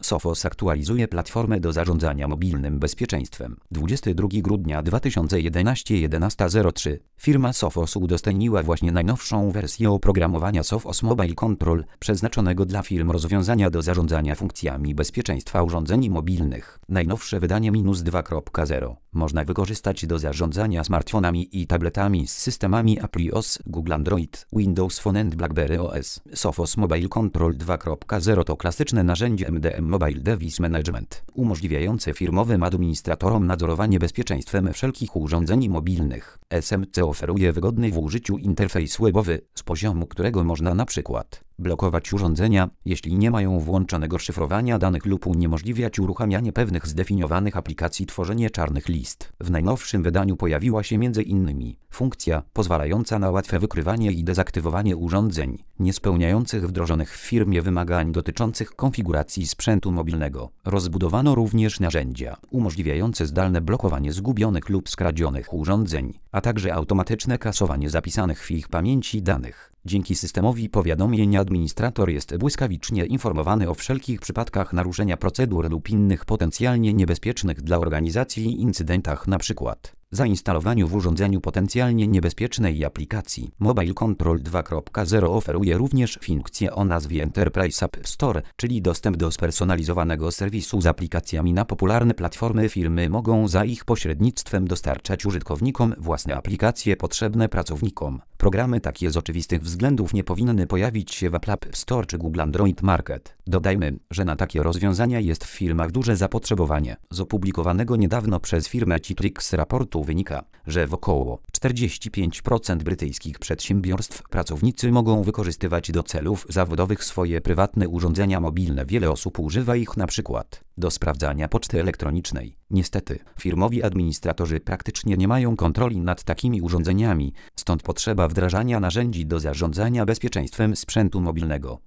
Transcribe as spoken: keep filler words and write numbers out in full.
Sophos aktualizuje platformę do zarządzania mobilnym bezpieczeństwem. dwudziestego drugiego grudnia dwa tysiące jedenastego jedenasta zero trzy firma Sophos udostępniła właśnie najnowszą wersję oprogramowania Sophos Mobile Control, przeznaczonego dla firm rozwiązania do zarządzania funkcjami bezpieczeństwa urządzeń mobilnych. Najnowsze wydanie minus dwa kropka zero można wykorzystać do zarządzania smartfonami i tabletami z systemami Apple iOS, Google Android, Windows Phone and BlackBerry O S. Sophos Mobile Control dwa kropka zero to klasyczne narzędzie M D M Mobile Device Management, umożliwiające firmowym administratorom nadzorowanie bezpieczeństwem wszelkich urządzeń mobilnych. S M C oferuje wygodny w użyciu interfejs webowy, z poziomu którego można na przykład blokować urządzenia, jeśli nie mają włączonego szyfrowania danych lub uniemożliwiać uruchamianie pewnych zdefiniowanych aplikacji, tworzenie czarnych list. W najnowszym wydaniu pojawiła się między innymi funkcja pozwalająca na łatwe wykrywanie i dezaktywowanie urządzeń niespełniających wdrożonych w firmie wymagań dotyczących konfiguracji sprzętu mobilnego. Rozbudowano również narzędzia umożliwiające zdalne blokowanie zgubionych lub skradzionych urządzeń, a także automatyczne kasowanie zapisanych w ich pamięci danych. Dzięki systemowi powiadomień administrator jest błyskawicznie informowany o wszelkich przypadkach naruszenia procedur lub innych potencjalnie niebezpiecznych dla organizacji incydentach, np. zainstalowaniu w urządzeniu potencjalnie niebezpiecznej aplikacji. Mobile Control dwa kropka zero oferuje również funkcję o nazwie Enterprise App Store, czyli dostęp do spersonalizowanego serwisu z aplikacjami. Na popularne platformy firmy mogą za ich pośrednictwem dostarczać użytkownikom własne aplikacje potrzebne pracownikom. Programy takie z oczywistych względów nie powinny pojawić się w Apple App Store czy Google Android Market. Dodajmy, że na takie rozwiązania jest w firmach duże zapotrzebowanie. Z opublikowanego niedawno przez firmę Citrix raportu wynika, że w około czterdzieści pięć procent brytyjskich przedsiębiorstw pracownicy mogą wykorzystywać do celów zawodowych swoje prywatne urządzenia mobilne. Wiele osób używa ich na przykład do sprawdzania poczty elektronicznej. Niestety, firmowi administratorzy praktycznie nie mają kontroli nad takimi urządzeniami, stąd potrzeba wdrażania narzędzi do zarządzania bezpieczeństwem sprzętu mobilnego.